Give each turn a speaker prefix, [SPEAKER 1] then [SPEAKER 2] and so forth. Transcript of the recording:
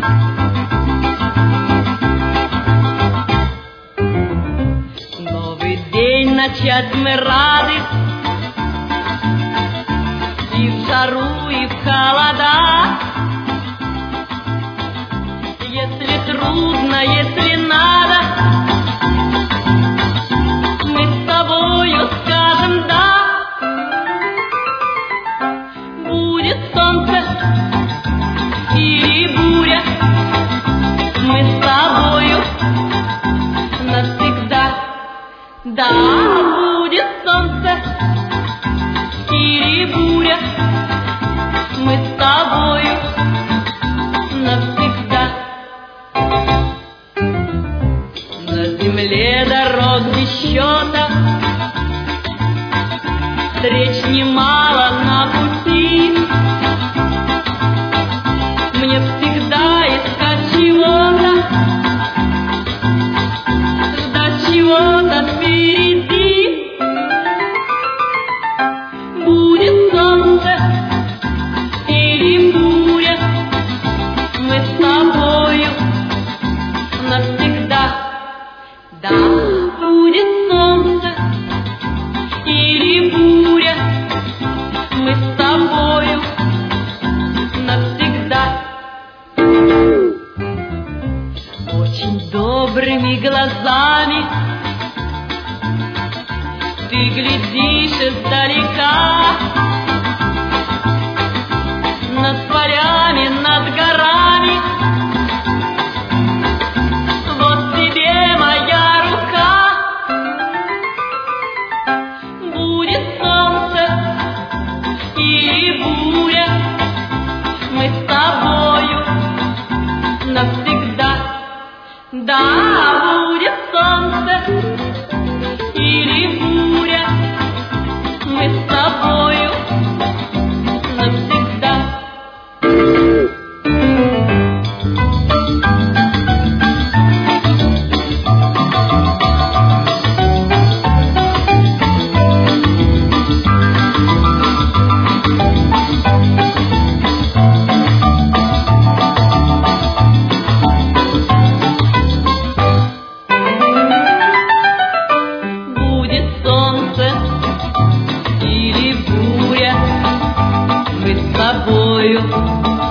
[SPEAKER 1] Новый день начать мы рады, и в жару, и в холода. Если трудно, если надо, мы с тобою скажем «да». Будет солнце или буря, мы с тобою навсегда. Да, будет солнце или буря, мы с тобою навсегда. На земле дорог без счета, встреч немало на пути. Мне всегда искать чего-то, ждать чего-то впереди. Будет солнце или буря, мы с тобою навсегда. Да, будет солнце или буря, мы с тобою навсегда. Очень добрыми глазами ты глядишь издалека, над полями, над горами. Вот тебе моя рука. Будет солнце или буря, мы с тобою навсегда. Да, будет солнце или буря, мы с тобою навсегда. Будет солнце или буря, мы с тобою